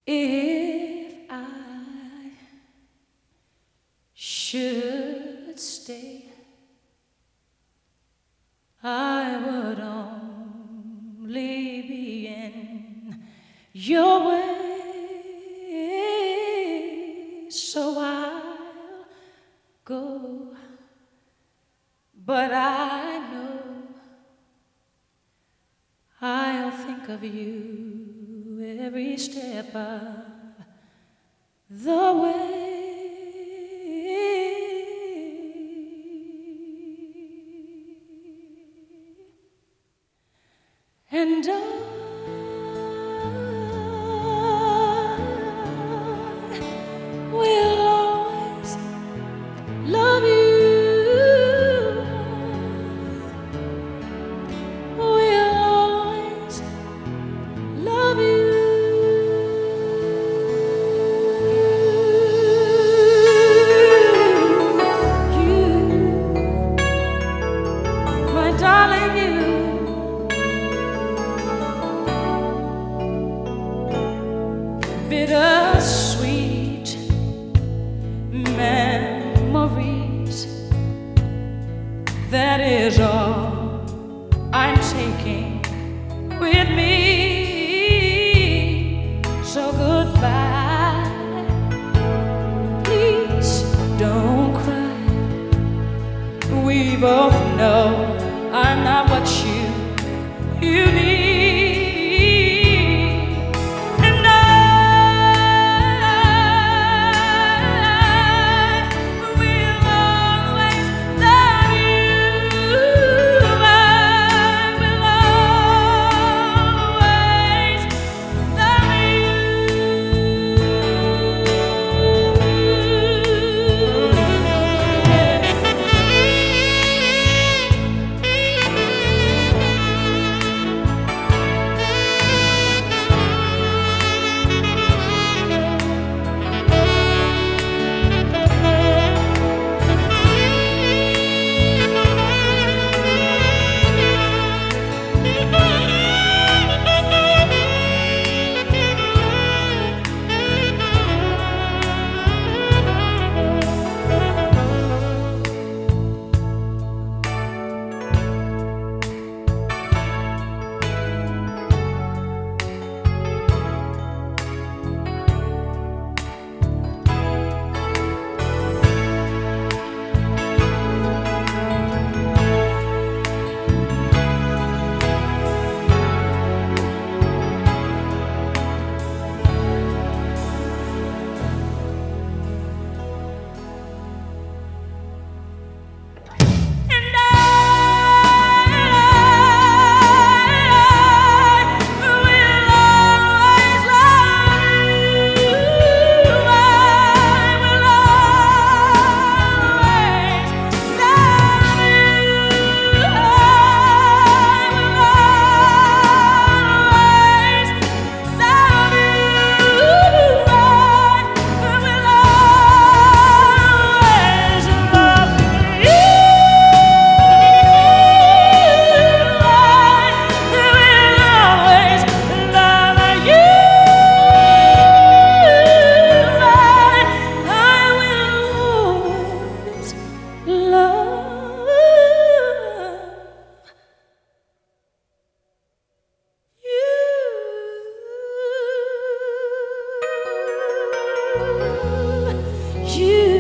If I should stay, I would only be in your way, so I'll go. But I know I'll think of you every step of the way. And I will always love you. Will always love you. You, my darling, you. Bittersweet memories, that is all I'm taking with me. So goodbye, please don't cry. We both know I'm not what you need. You